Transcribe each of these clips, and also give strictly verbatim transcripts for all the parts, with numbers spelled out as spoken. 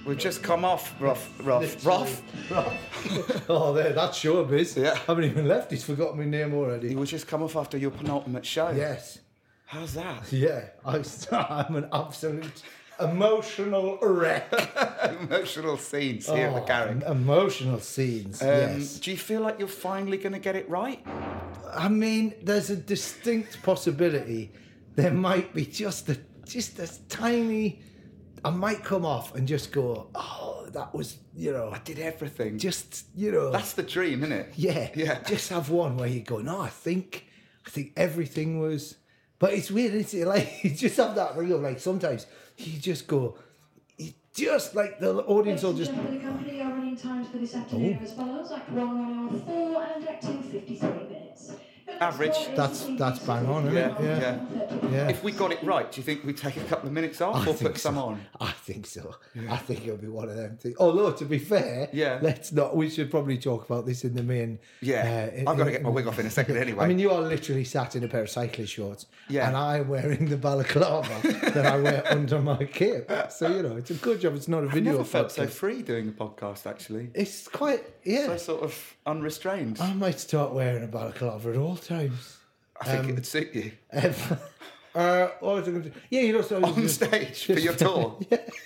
We've just come off rough, rough, rough. Oh, there, that's showbiz. Yeah. I haven't even left. He's forgotten my name already. We've just come off after your penultimate show. Yes. How's that? Yeah. I, I'm an absolute emotional wreck. Emotional scenes here oh, at the Garrick. Emotional scenes, Um, yes. Do you feel like you're finally going to get it right? I mean, there's a distinct possibility there might be just a just a tiny... I might come off and just go, oh, that was, you know... I did everything. Just, you know... That's the dream, isn't it? Yeah. Yeah. Just have one where you go, no, I think I think everything was... But it's weird, isn't it? Like, you just have that real, like, sometimes you just go... You just, like, the audience will just... The company are running times for this afternoon Oh. as follows. Act one on hour four and act two, fifty-three minutes. Average. That's that's bang on, isn't Yeah, it? Yeah. yeah. Yeah. If we got it right, do you think we'd take a couple of minutes off I or think put some so. on? I think so. I think it'll be one of them things. Although, to be fair, Yeah. let's not. We should probably talk about this in the main. Yeah. uh, in- I've got to in- get my wig off in a second anyway. I mean, you are literally sat in a pair of cycling shorts, Yeah. and I'm wearing the balaclava that I wear under my cape. So you know, it's a good job. It's not a I've video never felt so podcast. free doing the podcast, actually. It's quite yeah. So sort of unrestrained. I might start wearing a balaclava at all times. I think um, it would suit you. Um, uh, what was I going to do? Yeah, you know, so On stage for your tour.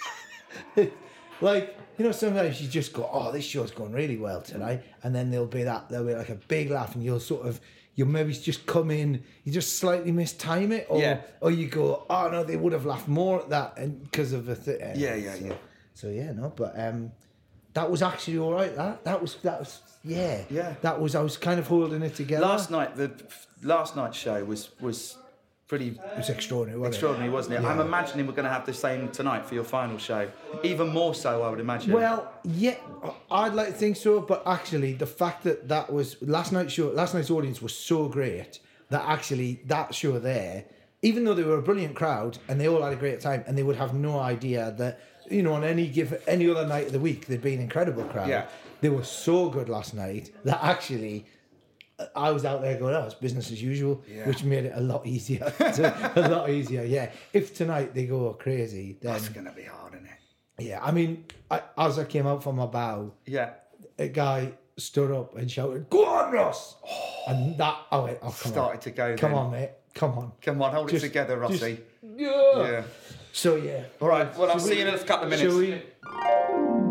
Like, you know, sometimes you just go, oh, this show's going really well tonight. And then there'll be that, there'll be like a big laugh and you'll sort of, you'll maybe just come in, you just slightly mistime it. Or, Yeah. or you go, oh, no, they would have laughed more at that and because of the thing. Yeah, yeah, so, yeah. So, yeah, no, but um, that was actually all right, that. That was, that was, yeah. Yeah. That was, I was kind of holding it together. Last night, the last night's show was was pretty It was extraordinary, wasn't extraordinary, wasn't it? Yeah. I'm imagining we're going to have the same tonight for your final show. Even more so, I would imagine. it? Well, yeah, I'd like to think so, but actually, the fact that that was last night's show, last night's audience was so great that actually that show there, even though they were a brilliant crowd and they all had a great time, and they would have no idea that, you know, on any given any other night of the week they'd be an incredible crowd. Yeah. They were so good last night that actually I was out there going, oh, it's business as usual, Yeah. which made it a lot easier. a lot easier, yeah. If tonight they go crazy, then that's going to be hard, isn't it? yeah. I mean, I, as I came out from my bow, Yeah. a guy stood up and shouted, "Go on, Ross!" And that, I went, "Oh, come Started on, to go. come then. on, mate, come on." Come on, hold Just- it together, Rossi. just- yeah. Yeah. So yeah. All right. Well, I'll Shall see we- you in a couple of Shall minutes. we?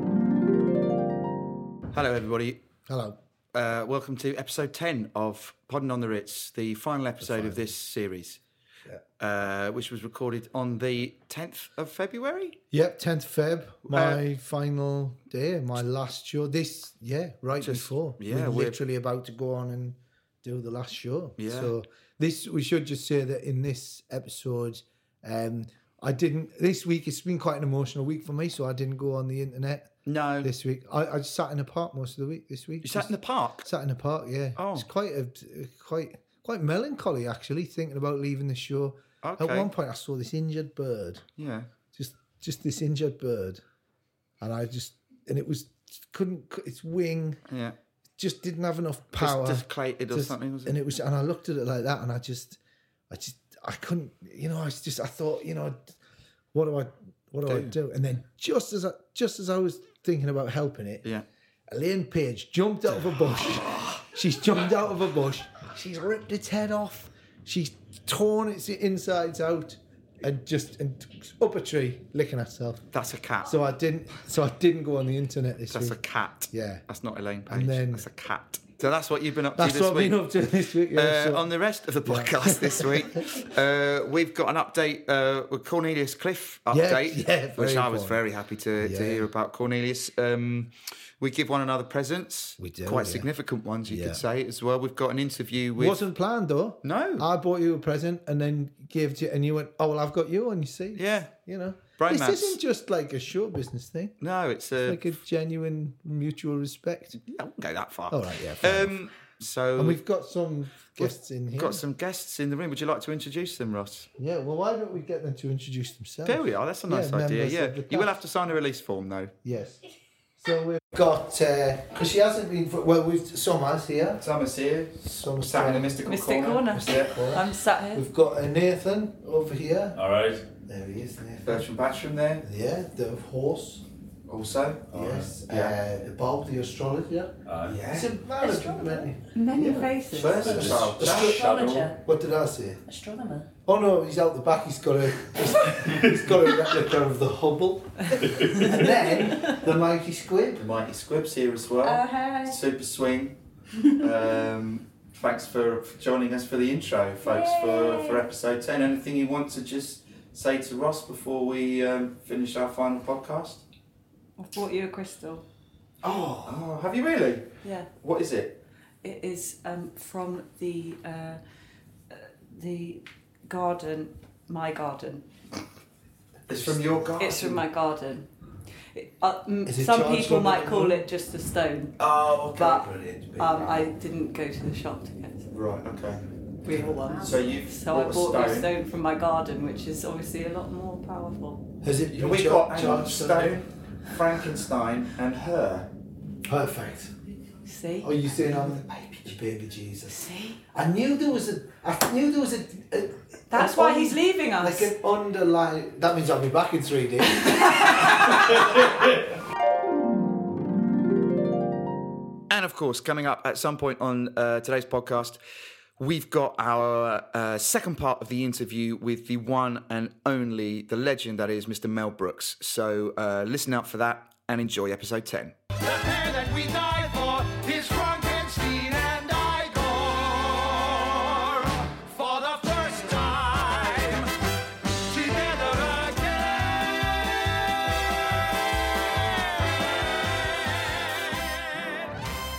Hello, everybody. Hello. Uh, welcome to episode ten of Podding on the Ritz, the final episode of this series, Yeah. uh, which was recorded on the tenth of February. Yep, tenth Feb, my Uh, final day, my last show. This, yeah, right Just- before. yeah, we're we're- literally about to go on and do the last show. Yeah. So this, we should just say that in this episode, um, I didn't. This week it's been quite an emotional week for me, so I didn't go on the internet No. this week. I, I just sat in the park most of the week this week. You sat in the park? Sat in the park, yeah. Oh. It's quite a quite quite melancholy actually, thinking about leaving the show. Okay. At one point, I saw this injured bird, Yeah. just just this injured bird, and I just and it was couldn't its wing Yeah. just didn't have enough Just power, deflated or Just- something, was it? and it was and I looked at it like that, and I just I just I couldn't, you know, I was just I thought, you know, what do I what do I Do. do? And then just as I just as I was thinking about helping it, Yeah. Elaine Page jumped out of a bush. She's jumped out of a bush. She's ripped its head off. She's torn its insides out, and just and up a tree licking herself. That's a cat. So I didn't. So I didn't go on the internet this That's a week. cat. Yeah. That's not Elaine Page. And then- that's a cat. So that's what you've been up to That's this what I've week. been up to this week. Yeah, Uh, so- on the rest of the podcast this week, uh, we've got an update uh, with Cornelius Cliff Yeah, update, yeah, very which I was important. very happy to, Yeah. to hear about Cornelius. Um, we give one another presents, We do, quite yeah. significant ones, you Yeah. could say as well. We've got an interview with. wasn't planned though. No. I bought you a present and then gave it to you, and you went, "Oh well, I've got you on." You see, Yeah. you know, Bromance. this isn't just like a show business thing. No, it's a. Like a genuine mutual respect. I won't go that far. All right, yeah, fair Um, so And we've got some guests in here. got some guests in the room. Would you like to introduce them, Ross? Yeah, well, why don't we get them to introduce themselves? There we are. That's a nice Yeah, idea. members Yeah, of the you will cast. have to sign a release form though. Yes. So we've got, because she hasn't been, for, well, we've, Summer's here. Summer's here. Summer's Sat in the here. mystical Mystic corner. corner. Mystic corner. I'm sat here. We've got a Nathan over here. All right. There he is, Nathan. Bertram Batcham there. Yeah, the horse. also. Yes. Yeah. Uh, Bob, the astrologer. Uh, Yeah. It's a man of many. Many Yeah. faces. First Ast- child. astro- Astrologer. What did I say? Astronomer. Oh no, he's out the back. He's got a he's got a replica of the Hubble, and then the Mighty Squib. The Mighty Squib's here as well. Oh, hey. Super Swing. um, thanks for, for joining us for the intro, folks, for, for episode ten. Anything you want to just say to Ross before we um, finish our final podcast? I bought you a crystal. Oh, Oh, have you really? Yeah. What is it? It is um, from the uh, uh, the garden, my garden. It's from your garden. It's from my garden. It, uh, m- Is it some charged people from might the call moon? it just a stone, Oh, okay. but brilliant. um, I didn't go to the shop to get Right, okay. real ones. So you've So I bought a bought a stone. stone from my garden, which is obviously a lot more powerful. Has it been We've char- got charged Stone, Sunday? Frankenstein, and her. Perfect. See? Oh, you saying I'm the baby, the baby Jesus? See? I knew there was a. I knew there was a. a That's an why un- he's leaving us. Like an underlying. That means I'll be back in three days. And of course, coming up at some point on uh, today's podcast, we've got our uh, second part of the interview with the one and only, the legend that is Mister Mel Brooks. So uh, listen out for that and enjoy episode ten. The pair that we die for is Frankenstein and Igor. For the first time, together again.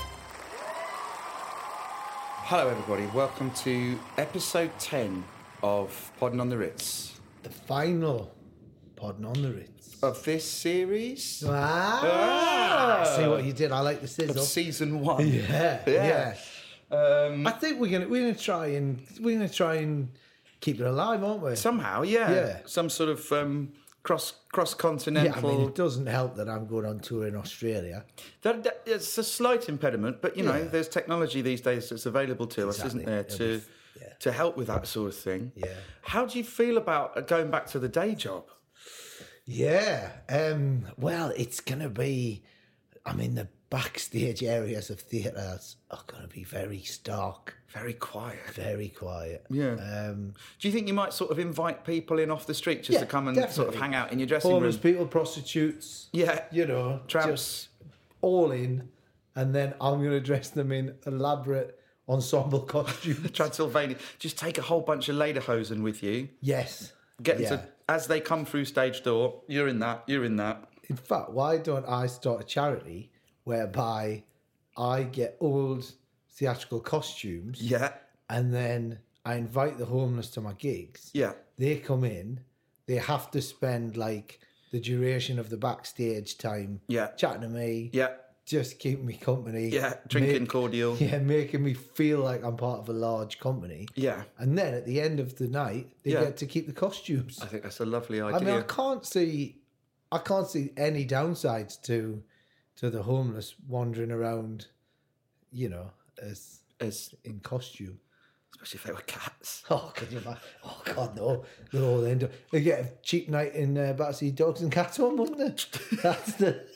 Hello, everybody. Welcome to episode ten of Podding on the Ritz. The final Podding on the Ritz. Of this series Ah, Ah. see what you did. I like the of sizzle. season one. Yeah, yeah. yeah. Um, I think we're gonna we're gonna try and we're gonna try and keep it alive, aren't we? somehow, yeah. Yeah. Some sort of um, cross cross continental. Yeah, I mean, it doesn't help that I'm going on tour in Australia. That, that, it's a slight impediment, but you know, Yeah. there's technology these days that's available to us, isn't Exactly. there, It'll to be f- yeah. to help with that sort of thing. Yeah. How do you feel about uh, going back to the day job? Yeah. Um, well, it's gonna be. I mean, the backstage areas of theatres are gonna be very stark, Very quiet. very quiet. Yeah. Um, Do you think you might sort of invite people in off the street just Yeah, to come and sort of definitely. hang out in your dressing homeless room? people, prostitutes. Yeah. You know, Tramps. just all in, and then I'm gonna dress them in elaborate ensemble costumes. Transylvania. Just take a whole bunch of lederhosen with you. Yes. Get Yeah. into as they come through stage door. You're in that. You're in that. In fact, why don't I start a charity whereby I get old theatrical costumes Yeah. and then I invite the homeless to my gigs. Yeah. They come in, they have to spend like the duration of the backstage time Yeah. chatting to me, Yeah. just keeping me company. Yeah. Drinking make- cordial. Yeah, making me feel like I'm part of a large company. Yeah. And then at the end of the night, they Yeah. get to keep the costumes. I think that's a lovely I idea. mean, I can't see, I can't see any downsides to, to the homeless wandering around, you know, as As, in costume. especially if they were cats. Oh, can you imagine? Oh God, no! They're all end up. They get a cheap night in uh, Battersea Dogs and Cats Home, wouldn't they? That's the.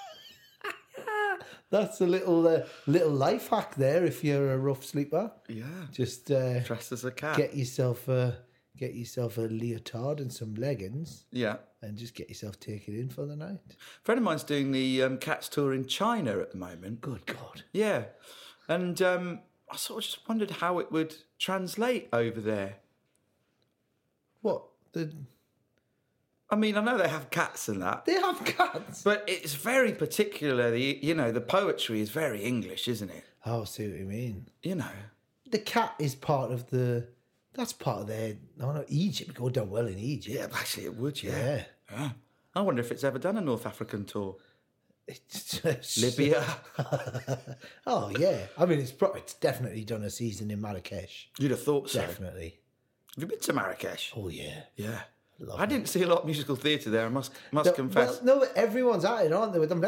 That's a little uh, little life hack there. If you're a rough sleeper, Yeah. just uh, Dressed as a cat. get yourself a get yourself a leotard and some leggings, Yeah. and just get yourself taken in for the night. A friend of mine's doing the um, Cats tour in China at the moment. Good God! Yeah. And um, I sort of just wondered how it would translate over there. What the? I mean, I know they have cats and that, They have cats. but it's very particular. The you know the poetry is very English, isn't it? Oh, I see what you mean. You know. The cat is part of the. That's part of their. No, no, Egypt. Go down well in Egypt. Yeah, actually, it would. Yeah. Yeah. Yeah. I wonder if it's ever done a North African tour. It's just, Libya. Oh yeah. I mean, it's pro- it's definitely done a season in Marrakesh. You'd have thought so. Definitely. Have you been to Marrakesh? Oh yeah. Yeah. Love I didn't see a lot of musical theatre there. I must must No, confess. Well, no, everyone's at it, aren't they? With them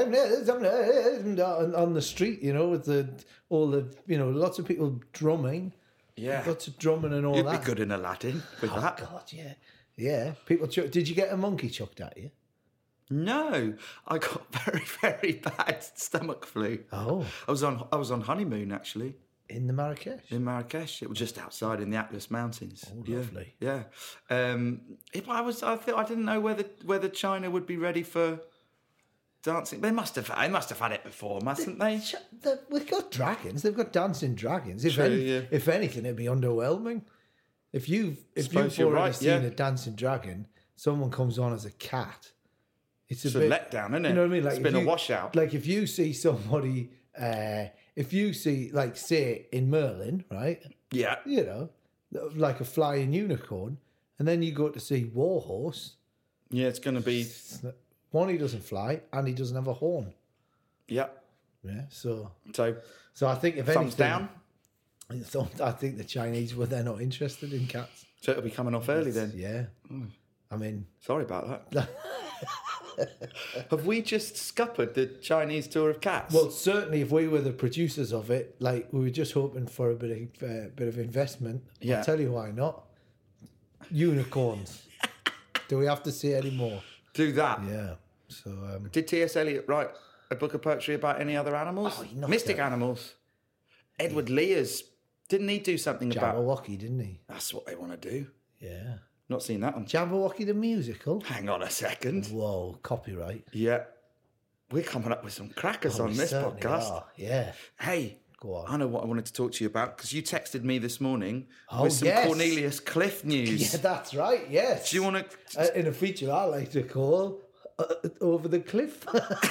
on, on the street, you know, with the all the you know, lots of people drumming, yeah. lots of drumming and all You'd that. be good in Aladdin with Oh that. God, yeah, yeah. People, chuck, did you get a monkey chucked at you? No, I got very, very bad stomach flu. Oh, I was on I was on honeymoon actually in the Marrakesh. in Marrakesh. It was just outside in the Atlas Mountains. Oh, Yeah, lovely. Yeah. Um, if I was, I thought I didn't know whether whether China would be ready for dancing. They must have. They must have had it before, mustn't they? Ch- the- We've got dragons. They've got dancing dragons. If, True, any, yeah. if anything, it'd be underwhelming. If you've if Suppose you've you're already right, seen yeah. a dancing dragon, someone comes on as a cat. It's a It's a bit letdown, isn't it? You know what I mean? Like It's if been a you- washout. Like if you see somebody, uh, if you see like say in Merlin, right? Yeah. You know, like a flying unicorn, and then you go to see Warhorse. Yeah, it's going to be. One, he doesn't fly, and he doesn't have a horn. Yeah. Yeah, so So so I think if thumbs anything, down. so I think the Chinese were they're not interested in cats. So it'll be coming off early then. Yeah, I mean, Sorry about that. Have we just scuppered the Chinese tour of cats? well, certainly if we were the producers of it, like we were just hoping for a bit of uh, bit of investment. Yeah. I'll tell you why not. Unicorns. Do we have to say any more? do that. Yeah. So um, Did T S Eliot write a book of poetry about any other animals? Oh, he knocked Mystic out- animals. Edward Lear's. Didn't he do something about? Jabberwocky, didn't he? That's what they want to do. Yeah. Not seen that one. Jabberwocky the musical. Hang on a second. Whoa, copyright. Yeah. We're coming up with some crackers Oh, on we this certainly podcast. are. Yeah. Hey, Go on. I know what I wanted to talk to you about because you texted me this morning Oh, with some yes. Cornelius Cliff news. Yeah, that's right. Yes. Do you want to? Uh, in a feature I like to call uh, Over the Cliff.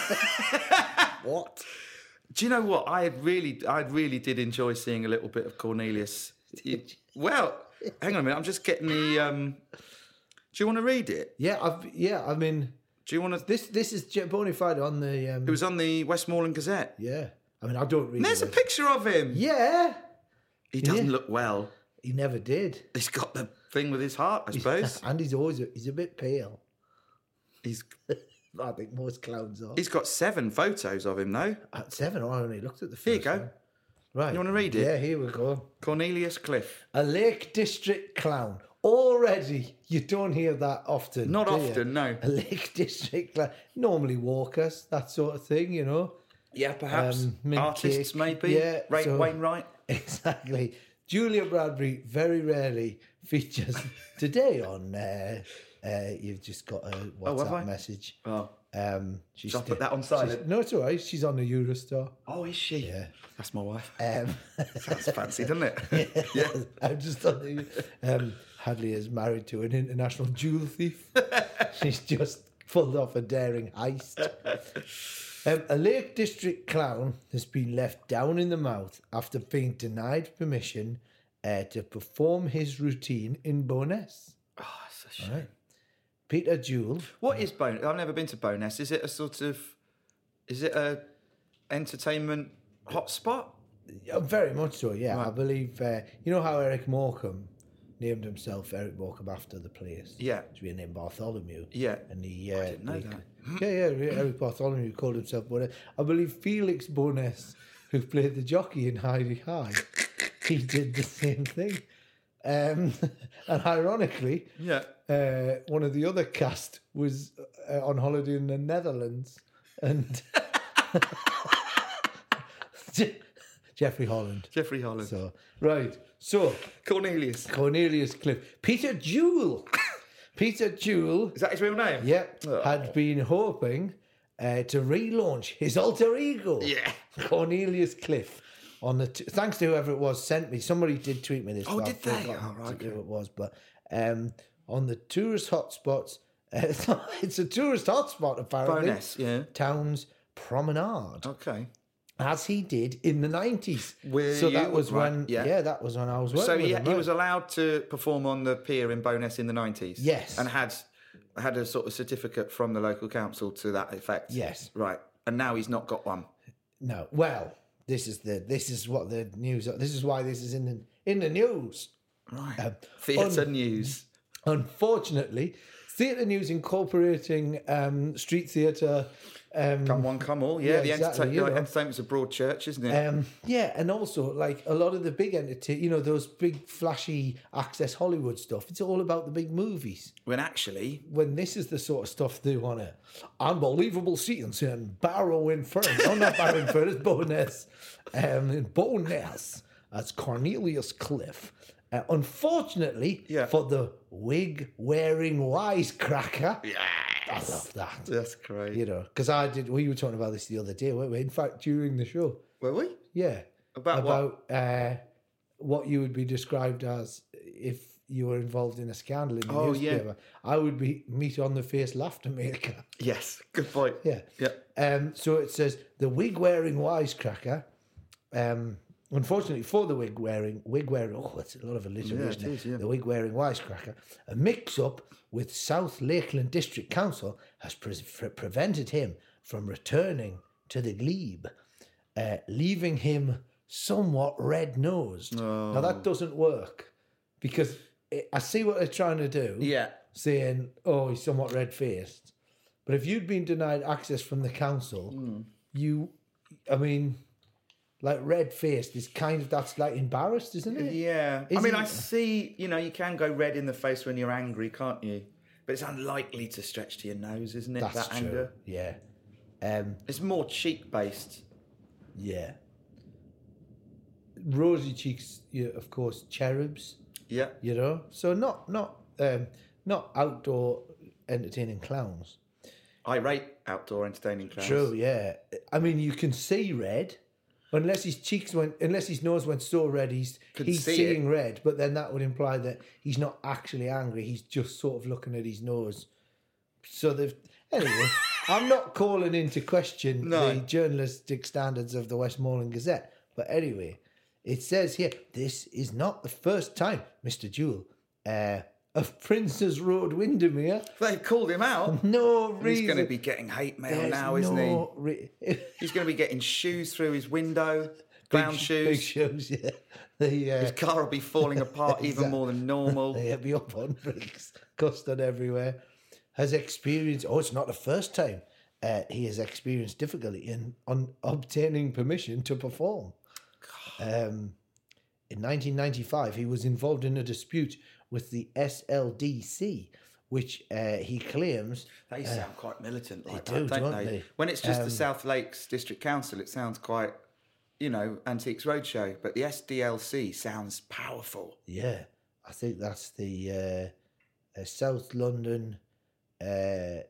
What? Do you know what? I had really, I really did enjoy seeing a little bit of Cornelius. You- well, hang on a minute. I'm just getting the. Um, do you want to read it? Yeah, I've yeah, I mean Do you want to? this this is bona fide on the um, It was on the Westmoreland Gazette. yeah. I mean I don't read There's a it. picture of him. Yeah. He doesn't Yeah. look well. He never did. He's got the thing with his heart, I suppose. And he's always a, he's a bit pale. He's I think most clowns are. he's got seven photos of him though. At seven, I only looked at the first Here you go. one. Right. You wanna read it? Yeah, here we go. Cornelius Cliff. A Lake District clown. Already, you don't hear that often. Not do you? often, no. A Lake District clown. Normally walkers, that sort of thing, you know. Yeah, perhaps Um, mint artists, cake. maybe. Yeah, Ray so- Wainwright. Exactly. Julia Bradbury very rarely features today on. Uh, uh, you've just got a Oh, have I? WhatsApp message. Oh, Um, she's shall I put sti- that on she's- silent? No, it's all right. She's on the Eurostar. Oh, is she? Yeah. That's my wife. Um, Sounds fancy, doesn't it? Yeah. I'm just on the. Um, Hadley is married to an international jewel thief. She's just pulled off a daring heist. Um, a Lake District clown has been left down in the mouth after being denied permission uh, to perform his routine in Bowness. Oh, it's a shame. Right. Peter Jewell. What is Bowness? I've never been to Bowness. Is it a sort of? Is it a entertainment hotspot? Uh, very much so, yeah. I Right. believe, uh, you know how Eric Morecambe named himself Eric Morecambe after the place? Yeah. To be named Bartholomew. Yeah. And he, uh, didn't know he- that. Yeah, yeah, Eric Bartholomew called himself Bowness. I believe Felix Bowness, who played the jockey in Heidi High, he did the same thing. Um, and ironically, Yeah. uh, one of the other cast was uh, on holiday in the Netherlands, and Je- Jeffrey Holland. Jeffrey Holland. So right, so Cornelius. Cornelius Cliff, Peter Jewell, Peter Jewell, Is that his real name? yep, Oh. had been hoping uh, to relaunch his alter ego, Yeah. Cornelius Cliff. On the t- thanks to whoever it was sent me. Somebody did tweet me this. Oh, but did I've they? forgotten Oh, right, who okay. it was, but um, on the tourist hotspots, uh, it's a tourist hotspot apparently. Bowness, yeah. Towns Promenade, Okay. as he did in the nineties. Were So that you- was right, when, yeah. yeah. that was when I was working So with he, him, he right. was allowed to perform on the pier in Bowness in the nineties? Yes. And had had a sort of certificate from the local council to that effect? Yes. Right. And now he's not got one. No, well, this is the this is what the news. This is why this is in the in the news. Right. Um, Theatre un- news. Unfortunately, Theatre news incorporating um, street theatre. Um, Come one, come all. Yeah, Yeah, the exactly, entertain- you like, know. entertainment's a broad church, isn't it? Um, yeah, and also like a lot of the big entertainment, you know, those big flashy Access Hollywood stuff. It's all about the big movies. when actually, When this is the sort of stuff they want to, unbelievable scenes in Barrow Inferno. No, not Barrow Inferno, it's Bowness. Um, in Bowness, that's Cornelius Cliff. Uh, unfortunately, Yeah. for the wig-wearing wisecracker, yeah, I love that. that's great. You know, because I did. We were talking about this the other day, weren't we? In fact, during the show. Were we? Yeah. About what? about uh, what you would be described as if you were involved in a scandal in the Oh, yeah. newspaper. I would be meet on the face laughter maker. Yes, good point. Yeah. Yeah. Um, so it says the wig wearing wisecracker. Um, unfortunately for the wig wearing wig wearing oh, it's a lot of alliteration. Yeah, it is, yeah. The wig wearing wisecracker. A mix up with South Lakeland District Council has pre- pre- prevented him from returning to the glebe, uh, leaving him somewhat red-nosed. Now Oh. that doesn't work because it, I see what they're trying to do. Yeah. Saying, "Oh, he's somewhat red-faced," but if you'd been denied access from the council, Hmm. you, I mean, like red-faced is kind of that's like embarrassed, isn't it? Yeah. I Isn't mean, I it- see, you know, you can go red in the face when you're angry, can't you? But it's unlikely to stretch to your nose, isn't it? That's that true. anger. Yeah, um, It's more cheek based. yeah. Rosy cheeks, yeah, of course, cherubs. Yeah. You know, so not not um, not outdoor entertaining clowns. Irate outdoor entertaining clowns. True, yeah. I mean, you can see red, unless his cheeks went, unless his nose went so red, he's Could he's see seeing it. red. But then that would imply that he's not actually angry. He's just sort of looking at his nose. So they've anyway. I'm not calling into question No. the journalistic standards of the Westmoreland Gazette, but anyway, it says here this is not the first time, Mister Jewell, uh, of Prince's Road, Windermere. They've called him out. No reason. He's going to be getting hate mail There's now, isn't no Re- he? He's going to be getting shoes through his window, clown big, shoes. Big shoes, yeah. The, uh, His car will be falling apart even Exact- more than normal. They'll be up on bricks, custard everywhere. Has experienced, oh, it's not the first time uh, he has experienced difficulty in on obtaining permission to perform. Um, in nineteen ninety-five, he was involved in a dispute with the S L D C, which uh, he claims They sound quite militant like they do, that, don't don't they? they? When it's just Um, the South Lakes District Council, it sounds quite, you know, Antiques Roadshow. But the S D L C sounds powerful. Yeah, I think that's the uh, uh, South London. Uh,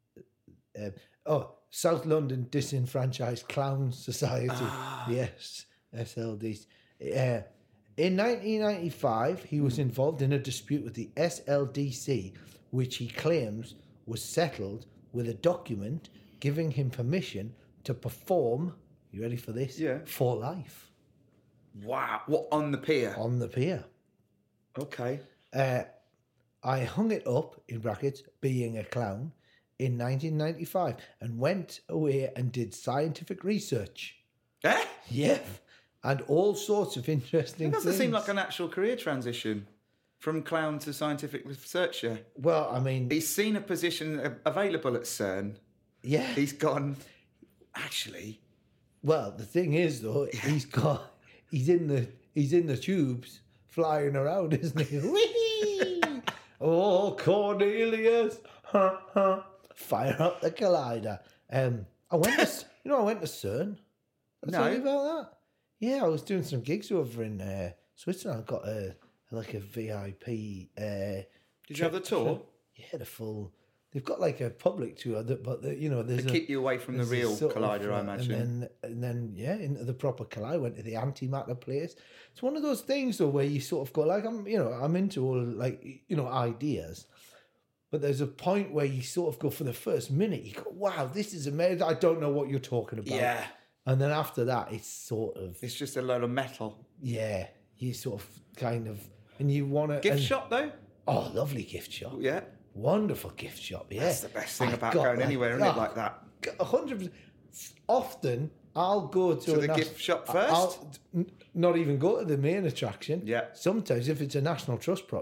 uh, oh, South London Disenfranchised Clown Society. Yes, S L D. Uh, in nineteen ninety-five, he was involved in a dispute with the S L D C, which he claims was settled with a document giving him permission to perform. You ready for this? Yeah. For life Wow. What, on the pier? on the pier. Okay. Uh, I hung it up, in brackets, being a clown, in nineteen ninety-five and went away and did scientific research. Eh? Yeah. And all sorts of interesting It doesn't things. seem like an actual career transition from clown to scientific researcher. Well, I mean, He's seen a position a- available at CERN. yeah. He's gone, actually, Well, the thing is, though, he's got, he's in the, he's in the tubes flying around, isn't he? Whee! Oh, Cornelius. Huh, huh. Fire up the collider. Um, I went to, you know, I went to CERN. Did I tell No. you about that? Yeah, I was doing some gigs over in uh, Switzerland. I got a like a V I P. Uh, did you have the tour? yeah, the full. They've got like a public tour, that, but the, you know, there's To a, keep you away from the there's a real sort of, collider, I uh, imagine. And then, and then, yeah, into the proper collider. Went to the antimatter place. It's one of those things, though, where you sort of go like, I'm, you know, I'm into all like, you know, ideas. But there's a point where you sort of go for the first minute, you go, wow, this is amazing. I don't know what you're talking about. Yeah. And then after that, it's sort of, It's just a load of metal. yeah, you sort of kind of, and you want to. Gift shop, though? Oh, lovely gift shop. Yeah. Wonderful gift shop, yeah. That's the best thing I've about got going like- anywhere, isn't it, oh, like that? A hundred percent. Often, I'll go to, To a the nas- gift shop I'll- first? I'll n- not even go to the main attraction. Yeah. Sometimes, if it's a National Trust property,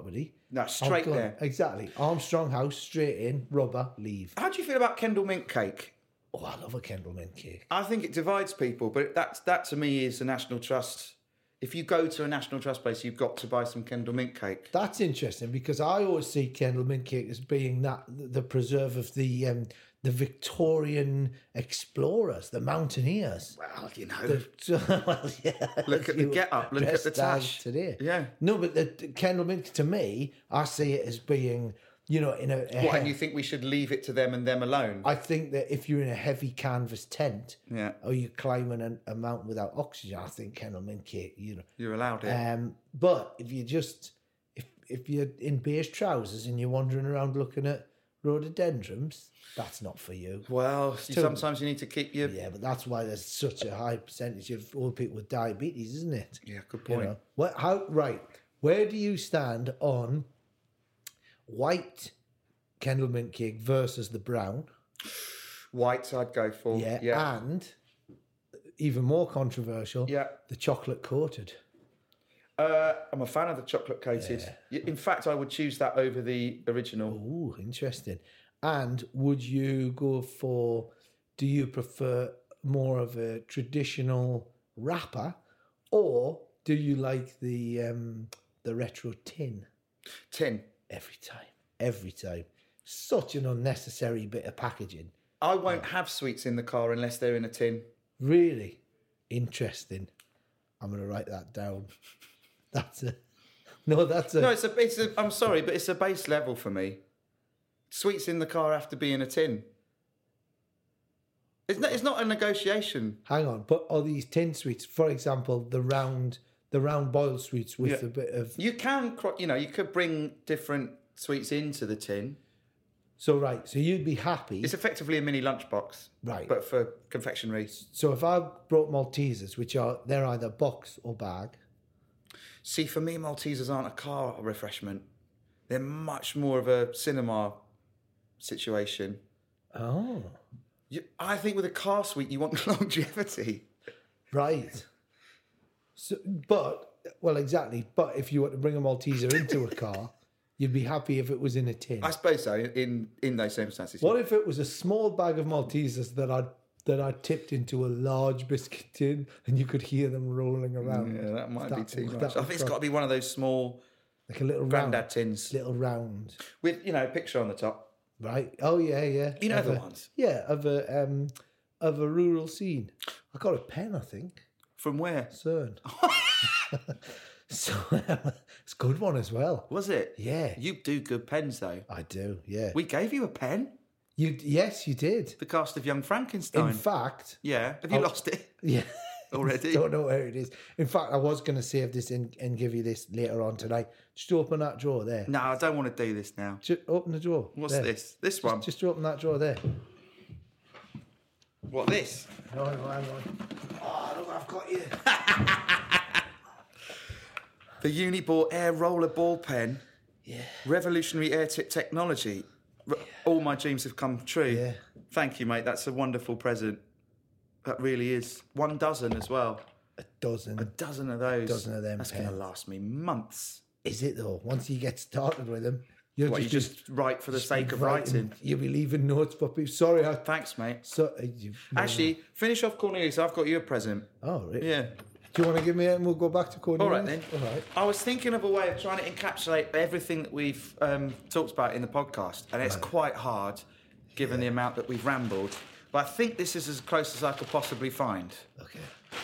No, I'm straight gone. there. Exactly. Armstrong House, straight in, rubber, leave. How do you feel about Kendal mint cake? Oh, I love a Kendal mint cake. I think it divides people, but that's, that to me is a National Trust. If you go to a National Trust place, you've got to buy some Kendal mint cake. That's interesting because I always see Kendal mint cake as being that the preserve of the um, the Victorian explorers, the mountaineers. Well, you know. The, well, yeah. Look at the You get-up, look at dressed the as tash. today. Yeah. No, but the, the Kendal mint, to me, I see it as being, you know, in a. a What, he- and you think we should leave it to them and them alone? I think that if you're in a heavy canvas tent, Yeah. or you're climbing a, a mountain without oxygen, I think Kendal mint cake, you know. You're allowed it. Um, but if you just if if you're in beige trousers and you're wandering around looking at rhododendrons, that's not for you. well, too- sometimes you need to keep your... Yeah, but that's why there's such a high percentage of old people with diabetes, isn't it? Yeah, good You point. know? What? How? Right? Where do you stand on white Kendal mint cake versus the brown? Whites I'd go for. Yeah, Yeah. and even more controversial, Yeah. the chocolate coated. Uh, I'm a fan of the chocolate coated. In fact, I would choose that over the original. Ooh, interesting. And would you go for, do you prefer more of a traditional wrapper or do you like the um, the retro tin? Tin. Every time. Every time. Such an unnecessary bit of packaging. I won't have sweets in the car unless they're in a tin. Really interesting. I'm going to write that down. That's a... No, that's a... No, it's a, it's a. I'm sorry, but it's a base level for me. Sweets in the car have to be in a tin. It's not. It's not a negotiation. Hang on, but are these tin sweets, for example, the round the round boiled sweets with Yeah. a bit of... You can, cro- you know, you could bring different sweets into the tin. So, right, so you'd be happy... It's effectively a mini lunchbox, Right. but for confectionery. So if I brought Maltesers, which are, they're either box or bag... See, for me, Maltesers aren't a car refreshment. They're much more of a cinema situation. Oh, You, I think with a car sweet, you want longevity. right. So, but, well, exactly. But if you were to bring a Malteser into a car, you'd be happy if it was in a tin. I suppose so. In in those circumstances. What if it was a small bag of Maltesers that I'd that I tipped into a large biscuit tin and you could hear them rolling around? Yeah, that might That- be too that much. I would think it's pro- got to be one of those small like a little granddad round, tins little round, with, you know, a picture on the top. right? Oh yeah, yeah. You know Of the a- ones. Yeah, of a um, of a rural scene. I got a pen, I think. From where? CERN. So um, it's a good one as well. Was it? Yeah. You do good pens, though. I do. Yeah. We gave you a pen. You yes, you did. The cast of Young Frankenstein. In fact, yeah. Have you Oh. lost it yeah. already? Don't know where it is. In fact, I was going to save this and, and give you this later on tonight. Just open that drawer there. No, I don't want to do this now. Just open the drawer. What's there. this? This one? Just open that drawer there. What, this? No, no, hang on. Oh, look, I've got you. The Uniball Air Roller Ball Pen. Yeah. Revolutionary air tip technology. R- All my dreams have come true. Yeah. Thank you, mate. That's a wonderful present. That really is. One dozen as well. A dozen. A dozen of those. Dozen of them That's going to pens. last me months. Is it though? Once you get started with them, you'll What, you just, just write for the be sake of writing? You'll be leaving notes for people. Sorry, I. Thanks, mate. So, uh, you, Actually, finish off Cornelius. I've got you a present. oh, really? Yeah. Do you want to give me it and we'll go back to Cornelius? All right, then. All right. I was thinking of a way of trying to encapsulate everything that we've um, talked about in the podcast, and it's quite hard given the amount that we've rambled. But I think this is as close as I could possibly find. Okay.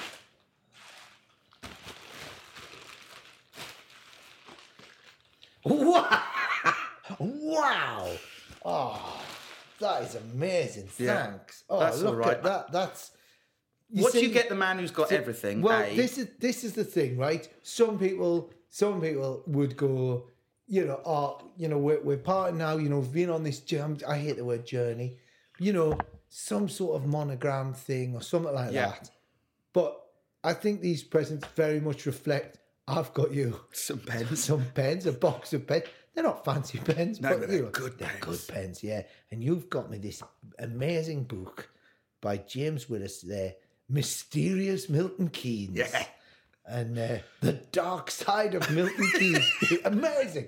Wow! Wow! Oh, that is amazing. Yeah. Thanks. Oh, That's look all right. at that. That's. what do see- you get the man who's got everything? Well, A? this is this is the thing, right? Some people, some people would go, you know, oh, you know, we're we're parting now. You know, we've been on this journey. I hate the word journey. You know, some sort of monogram thing or something like Yeah. that. But I think these presents very much reflect. I've got you Some pens. some pens, a box of pens. They're not fancy pens, No, but, but you they're know, good they're pens. good pens, yeah. And you've got me this amazing book by James Willis there, Mysterious Milton Keynes. Yeah. And uh, The Dark Side of Milton Keynes. Amazing.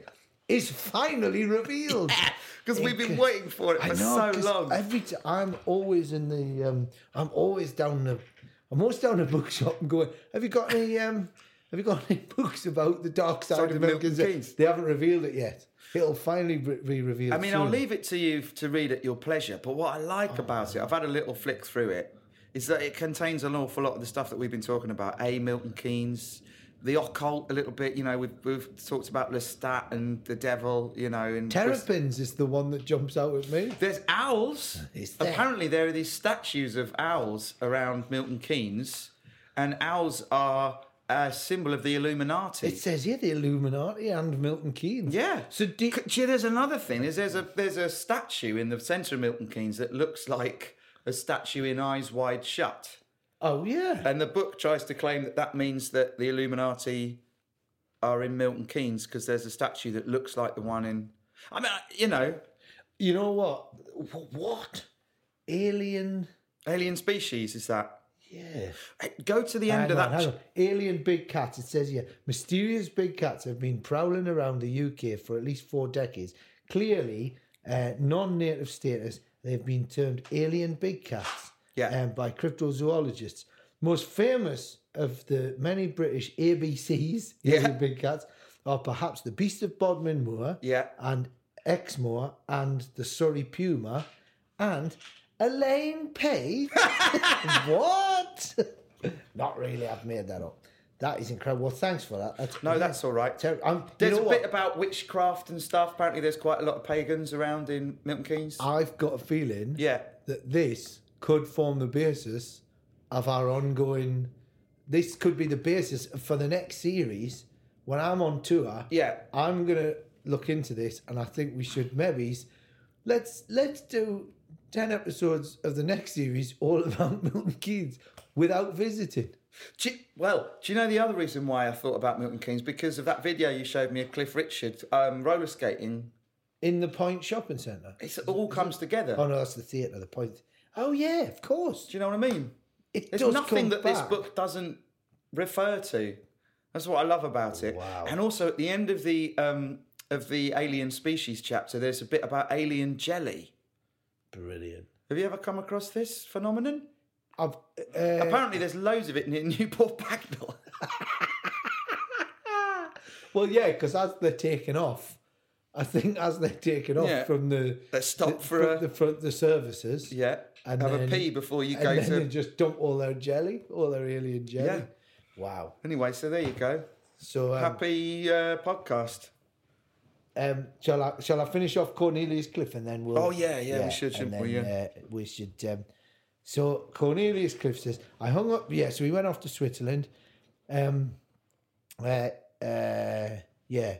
is finally revealed. Because we've been waiting for it I for know, so 'cause long. Every t- I'm always in the. Um, I'm always down the. I'm always down the bookshop and going. Have you got any? Um, have you got any books about the dark side Side of of Milton Milton Keynes? Keynes. They haven't revealed it yet. It'll finally be be revealed. I mean, soon. I'll leave it to you to read at your pleasure. But what I like about it, I've had a little flick through it, is that it contains an awful lot of the stuff that we've been talking about. A. Milton Keynes, the occult a little bit. You know, we've, we've talked about Lestat and the devil. You know, and Terrapins is the one that jumps out at me. there's owls. Is there? Apparently, there are these statues of owls around Milton Keynes, and owls are a symbol of the Illuminati. It says here the Illuminati and Milton Keynes. Yeah. So do, C- gee, there's another thing. Is there's a there's a statue in the centre of Milton Keynes that looks like a statue in Eyes Wide Shut, oh yeah. and the book tries to claim that that means that the Illuminati are in Milton Keynes because there's a statue that looks like the one in. I mean, you know, You know what? Wh- What? Alien. alien species is that? Yeah. Hey, Go to the end Hang of on, that. hang on. Alien big cats. It says here, mysterious big cats have been prowling around the U K for at least four decades. Clearly, uh, non-native status. They've been termed alien big cats. Yeah. Um, by cryptozoologists. Most famous of the many British A B Cs, Yeah. alien big cats, are perhaps the Beast of Bodmin Moor, Yeah. and Exmoor, and the Surrey Puma, and Elaine Page. What? Not really. I've made that up. That is incredible. Well, thanks for that. That's, No, that's all right. Ter- I'm, you There's know a what? bit about witchcraft and stuff. Apparently, there's quite a lot of pagans around in Milton Keynes. I've got a feeling Yeah. that this could form the basis of our ongoing. This could be the basis for the next series. When I'm on tour, Yeah. I'm gonna look into this, and I think we should maybe let's let's do ten episodes of the next series all about Milton Keynes without visiting. Do you- well, do you know the other reason why I thought about Milton Keynes? Because of that video you showed me of Cliff Richard um, roller skating. In the Point Shopping Centre. It all comes together. Oh no, that's the theatre. The Point. Oh yeah, of course. Do you know what I mean? It There's does nothing come that this back. book doesn't refer to. That's what I love about it. Wow. And also at the end of the um, of the alien species chapter, there's a bit about alien jelly. Brilliant. Have you ever come across this phenomenon? I've, uh, Apparently, there's loads of it near Newport Pagnell. well, yeah, because as they're taking off, I think as they're taking off Yeah. from the Let's stop the, for from a the, from the services, yeah. and have then- a pee before you and go then to. they just dump all their jelly, all their alien jelly. Yeah. Wow. Anyway, so there you go. So um, Happy uh, podcast. Um, shall I shall I finish off Cornelius Cliff and then we'll? Oh, yeah, yeah, we should, and shouldn't we? then, Yeah. uh, we should. Um, so Cornelius Cliff says, I hung up. Yeah, so we went off to Switzerland. Um, uh, uh, yeah,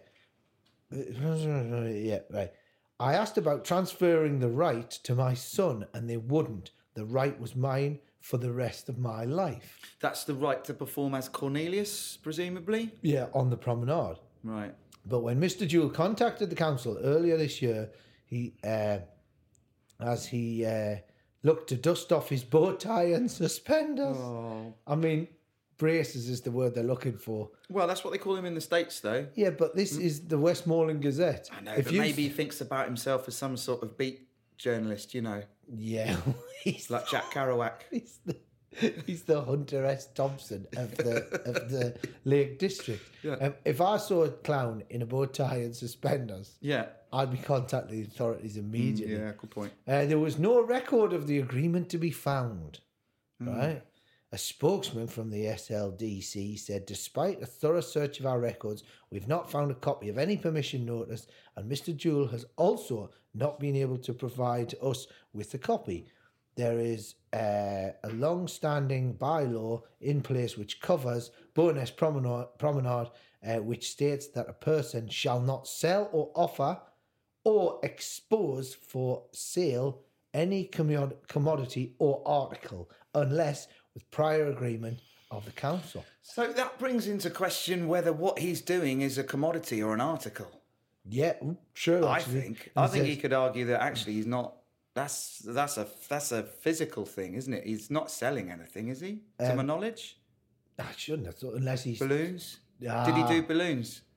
yeah, right. I asked about transferring the right to my son, and they wouldn't. The right was mine for the rest of my life. That's the right to perform as Cornelius, presumably. Yeah, on the promenade. Right. But when Mister Jewell contacted the council earlier this year, he, uh, as he uh, looked to dust off his bow tie and suspenders. Oh. I mean, braces is the word they're looking for. Well, that's what they call him in the States, though. Yeah, but this is the Westmoreland Gazette. I know, If but you- maybe he thinks about himself as some sort of beat journalist, you know, Yeah, he's like Jack Kerouac. He's the, he's the Hunter S. Thompson of the of the Lake District. Yeah. Um, if I saw a clown in a bow tie and suspenders, Yeah. I'd be contacting the authorities immediately. Yeah, good point. Uh, there was no record of the agreement to be found. Right? A spokesman from the S L D C said, despite a thorough search of our records, we've not found a copy of any permission notice, and Mister Jewell has also not been able to provide us with a copy. There is uh, a long-standing bylaw in place which covers Bowness Promenade, Promenade uh, which states that a person shall not sell or offer or expose for sale any commo- commodity or article unless with prior agreement of the council. So that brings into question whether what he's doing is a commodity or an article. Yeah, ooh, sure. I actually. think. And I think says- he could argue that actually he's not. That's that's a that's a physical thing, isn't it? He's not selling anything, is he? To Um, my knowledge, I shouldn't have thought, unless he's... balloons. Ah. Did he do balloons?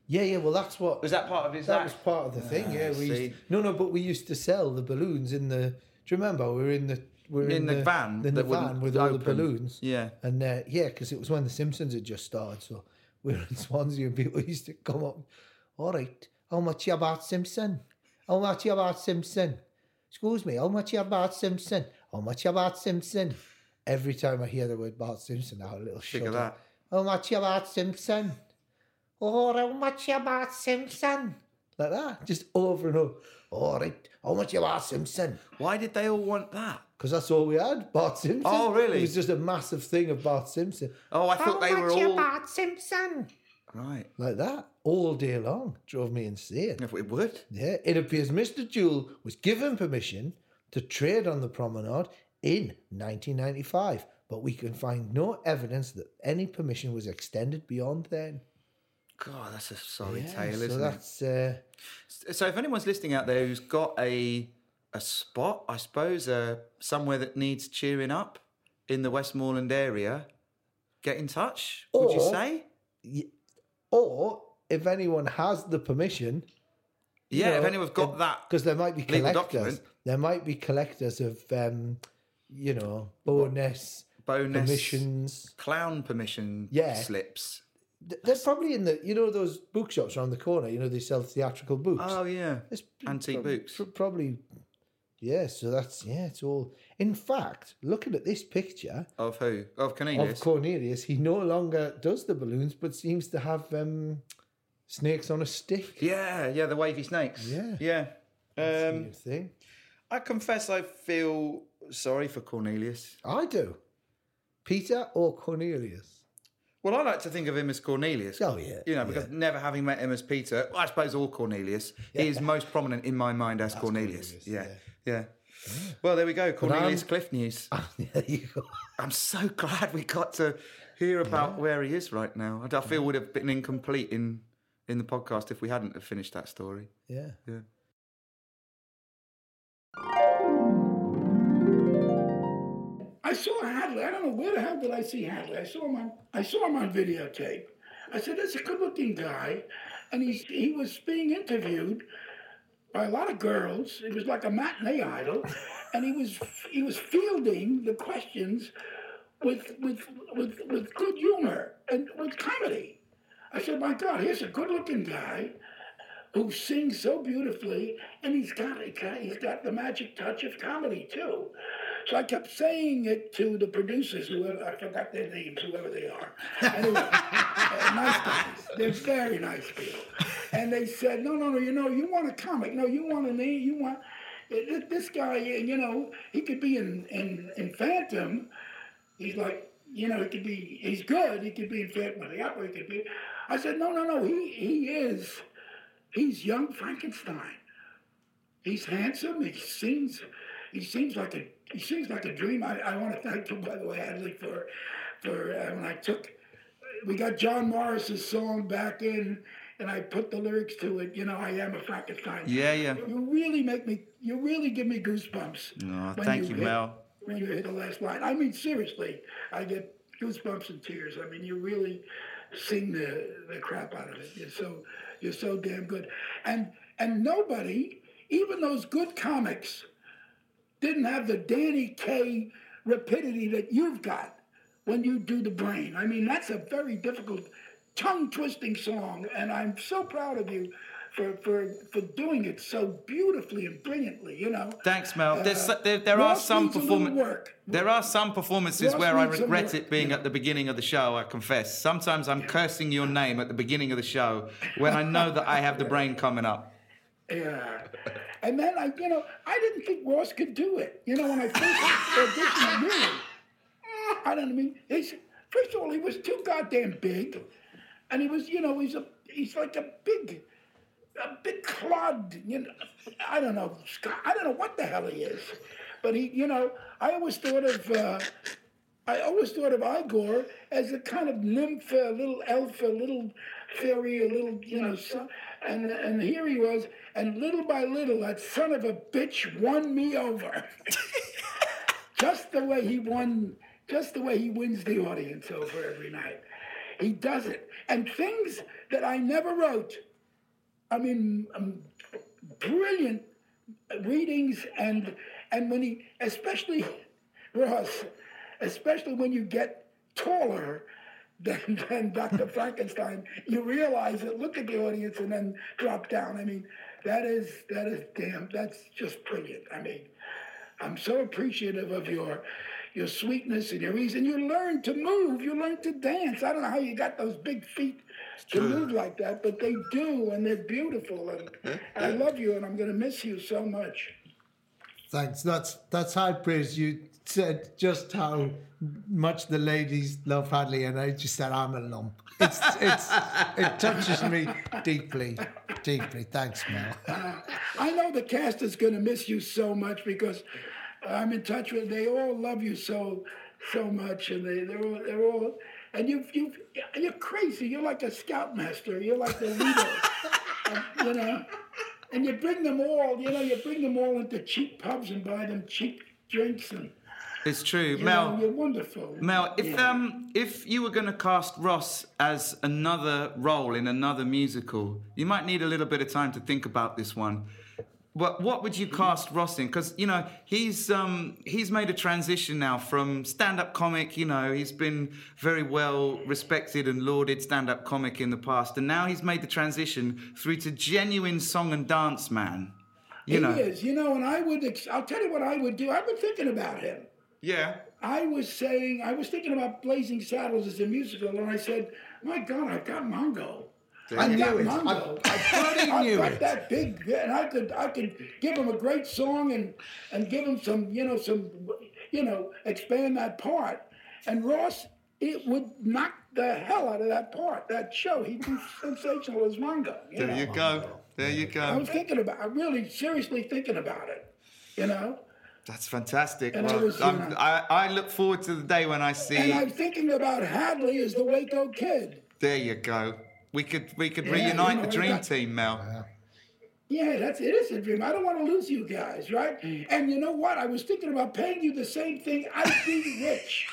Yeah, yeah. Well, that's what. Was that part of his That act? was part of the thing. Ah, Yeah, we see. used, no, no, but we used to sell the balloons in the. Do you remember we were in the we were In the van in the that wouldn't van with all the open. balloons? Yeah. and uh, yeah, because it was when the Simpsons had just started, so we were in Swansea and people used to come up. All right, how much you Bart Simpson? How much you Bart Simpson? Excuse me, how much you Bart Simpson? How much you Bart Simpson? Every time I hear the word Bart Simpson, I have a little Think shudder. of that. How much you Bart Simpson? Oh, how much you Bart Simpson? Like that, just over and over. All right, how much you Bart Simpson? Why did they all want that? Because that's all we had, Bart Simpson. Oh, really? It was just a massive thing of Bart Simpson. Oh, I thought they were all Bart Simpson? right. Like that, all day long. Drove me insane. If it would. Yeah, it appears Mister Jewell was given permission to trade on the promenade in nineteen ninety-five, but we can find no evidence that any permission was extended beyond then. God, that's a sorry Yeah, tale, so isn't that's uh, it? So if anyone's listening out there who's got a a spot, I suppose, uh, somewhere that needs cheering up in the Westmoreland area, get in touch. Would you Or- say? or if anyone has the permission. Yeah, if anyone's got that because there might be legal collectors. document. There might be collectors of, um, you know, bonus bonus permissions. clown permission Yeah. slips. Th- They're probably in the, you know, those bookshops around the corner. You know, they sell theatrical books. Oh yeah, It's antique prob- books. pro- Probably, yeah. So that's yeah. It's all. In fact, looking at this picture Of who? Of of Cornelius. Cornelius, he no longer does the balloons, but seems to have um, snakes on a stick. yeah, yeah, the wavy snakes. Yeah. yeah. Um, Weird thing. I confess, I feel sorry for Cornelius. I do. Peter or Cornelius? Well, I like to think of him as Cornelius. Oh, yeah, You know, because yeah. never having met him as Peter, well, I suppose all Cornelius, he is most prominent in my mind as Cornelius. Cornelius, Yeah, yeah. yeah. Well, there we go. Cornelius I'm- Cliff News. There you go. I'm so glad we got to hear about where he is right now. I feel would have been incomplete in in the podcast if we hadn't have finished that story. Yeah. Yeah. I saw Hadley. I don't know where the hell did I see Hadley. I saw him on. I saw him on videotape. I said, "That's a good-looking guy," and he's he was being interviewed by a lot of girls. It was like a matinee idol, and he was he was fielding the questions with with with with good humor and with comedy. I said, "My God, here's a good-looking guy who sings so beautifully, and he's got he's got the magic touch of comedy too." So I kept saying it to the producers, whoever, I forgot their names, whoever they are. Anyway, uh, nice guys. They're very nice people. And they said, no, no, no, you know, you want a comic. No, you want a name, you want, this guy, you know, he could be in, in, in Phantom. He's like, you know, he could be, he's good. He could be in Phantom of the Opera. He could be. I said, no, no, no, he, he is, he's young Frankenstein. He's handsome, he sings, he seems like a he sings like a dream. I, I want to thank him, by the way, Hadley, for for uh, when I took we got John Morris's song back in, and I put the lyrics to it. You know, I am a Frankenstein. Yeah, yeah. You really make me. You really give me goosebumps. Oh, when thank you, hit, Mel. When you hit the last line, I mean, seriously, I get goosebumps and tears. I mean, you really sing the the crap out of it. You're so you're so damn good, and and nobody, even those good comics, didn't have the Danny Kaye rapidity that you've got when you do the brain. I mean, that's a very difficult, tongue-twisting song, and I'm so proud of you for, for, for doing it so beautifully and brilliantly, you know. Thanks, Mel. There's, Uh, there there are Ross some needs a little performances. work. There are some performances Ross where I needs some regret work, it being yeah. at the beginning of the show. I confess. Sometimes I'm cursing your name at the beginning of the show when I know that I have the brain coming up. Yeah. And then I, you know, I didn't think Ross could do it. You know, when I first auditioned, really, I don't mean, he's, first of all, he was too goddamn big. And he was, you know, he's a, he's like a big, a big clod, you know, I don't know, Scott, I don't know what the hell he is. But he, you know, I always thought of, uh, I always thought of Igor as a kind of nymph, a little elf, a little fairy, a little, you know, son, and and here he was, and little by little, that son of a bitch won me over. Just the way he won, just the way he wins the audience over every night. He does it. And things that I never wrote, I mean, um, brilliant readings, and and when he, especially Ross, especially when you get taller than, than Doctor Frankenstein, you realize that, look at the audience and then drop down. I mean, that is, that is damn, that's just brilliant. I mean, I'm so appreciative of your your sweetness and your reason. You learn to move, you learn to dance. I don't know how you got those big feet to move like that, but they do, and they're beautiful. And I love you, and I'm going to miss you so much. Thanks. That's that's high praise. You said just how much the ladies love Hadley, and I just said I'm a lump. It's it's it touches me deeply, deeply. Thanks, Mel. Uh, I know the cast is going to miss you so much because I'm in touch with. They all love you so so much, and they they're all, they're all and you you you're crazy. You're like a scoutmaster. You're like the leader. and, you know. And you bring them all, you know, you bring them all into cheap pubs and buy them cheap drinks, and it's true, you Mel. know, you're wonderful. Mel, if yeah. um if you were going to cast Ross as another role in another musical, you might need a little bit of time to think about this one. What what would you cast Ross in? Because you know he's um he's made a transition now from stand-up comic. You know he's been very well respected and lauded stand-up comic in the past, and now he's made the transition through to genuine song and dance man. You he know. is, you know, and I would. Ex- I'll tell you what I would do. I've been thinking about him. Yeah. I was saying, I was thinking about Blazing Saddles as a musical, and I said, my God, I've got Mongo. I I've knew got it. Mongo. I, I bloody I've knew got it. that big, and I could, I could give him a great song and and give him some, you know, some, you know, expand that part. And Ross, it would knock the hell out of that part, that show. He'd be sensational as Mongo. You There know? you go. There you I go. was thinking about, I'm really seriously thinking about it. You know. That's fantastic. And I Well, was, you I'm- know- I, I look forward to the day when I And see. I'm thinking about Hadley as the Waco Kid. There you go. We could we could Yeah, reunite you know, the I dream got- team, Mel. Yeah, that's it is a dream. I don't want to lose you guys, right? And you know what? I was thinking about paying you the same thing. I'd be rich.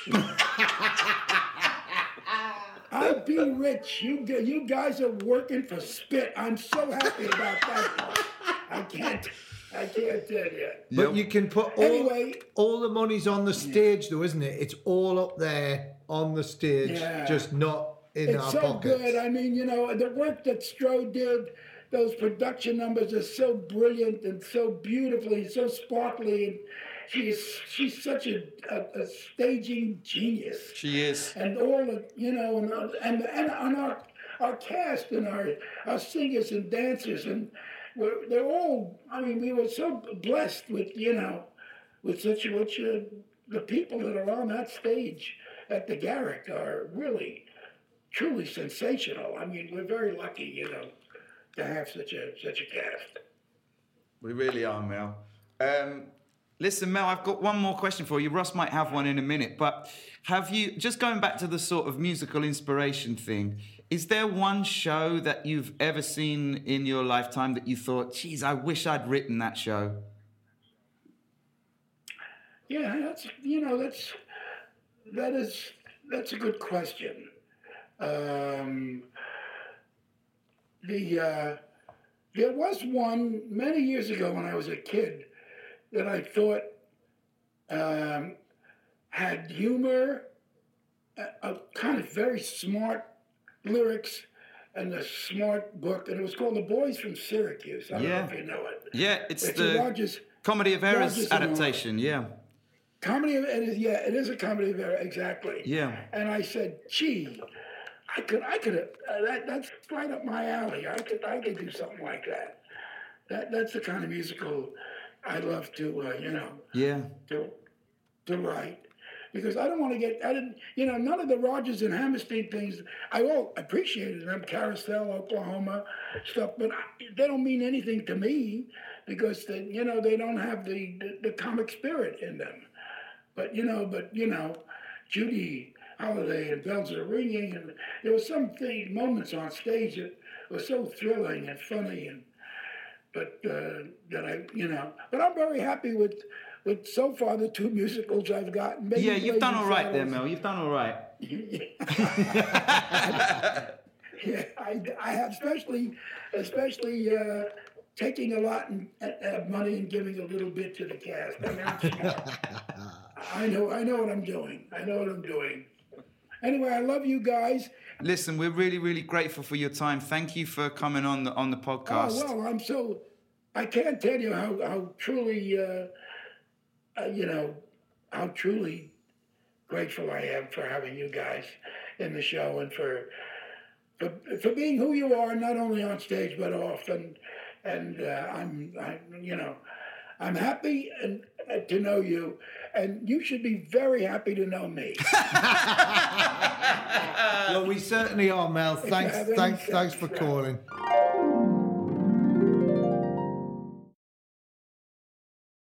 I'd be rich. You g- you guys are working for spit. I'm so happy about that. I can't. I can't tell you. But you can put all, Anyway. all the money's on the stage, though, isn't it? It's all up there on the stage, Yeah. just not in It's our so pockets. good. I mean, you know, the work that Stroh did, those production numbers are so brilliant and so beautifully, so sparkly. And she's she's such a, a, a staging genius. She is. And all the, you know, and and and, and our our cast and our our singers and dancers, and we're, they're all. I mean, we were so blessed with, you know, with such which uh, the people that are on that stage at the Garrick are really, truly sensational. I mean, we're very lucky, you know, to have such a such a cast. We really are, Mel. Um, listen, Mel, I've got one more question for you. Ross might have one in a minute, but have you, just going back to the sort of musical inspiration thing, is there one show that you've ever seen in your lifetime that you thought, geez, I wish I'd written that show? Yeah, that's, you know, that's that is that's a good question. Um, the uh, there was one many years ago when I was a kid that I thought um, had humor, a, a kind of very smart lyrics, and a smart book, and it was called The Boys from Syracuse. I don't Yeah. know if you know it. Yeah, it's, It's the a Rogers Comedy of Errors Rogers and adaptation, yeah. comedy. Of, it is, yeah, it is a comedy of error, exactly. Yeah. And I said, gee, I could, I could, uh, that, that's right up my alley. I could, I could do something like that. That, that's the kind of musical I love to, uh, you know, Yeah. to, to write. Because I don't want to get, I didn't, you know, none of the Rogers and Hammerstein things, I all appreciated them, Carousel, Oklahoma, stuff, but I, they don't mean anything to me because, they, you know, they don't have the, the, the comic spirit in them. But, you know, but, you know, Judy Holiday and Bells Are Ringing, and there were some things, moments on stage that were so thrilling and funny, and but uh, that I, you know, but I'm very happy with, with so far the two musicals I've gotten. Maybe Yeah, you've done Blazing all right there, Saddles. Mel. You've done all right. Yeah, I, I have, especially, especially uh, taking a lot in, of money and giving a little bit to the cast. I mean, I'm smart. I know, I know what I'm doing. I know what I'm doing. Anyway, I love you guys. Listen, we're really, really grateful for your time. Thank you for coming on the on the podcast. Oh, well, I'm so, I can't tell you how, how truly, uh, uh, you know, how truly grateful I am for having you guys in the show and for, for, for being who you are, not only on stage, but off. And, and uh, I'm, I'm, you know, I'm happy and, uh, to know you, and you should be very happy to know me. Well, we certainly are, Mel. Thanks, have any thanks, sense, thanks for right. calling.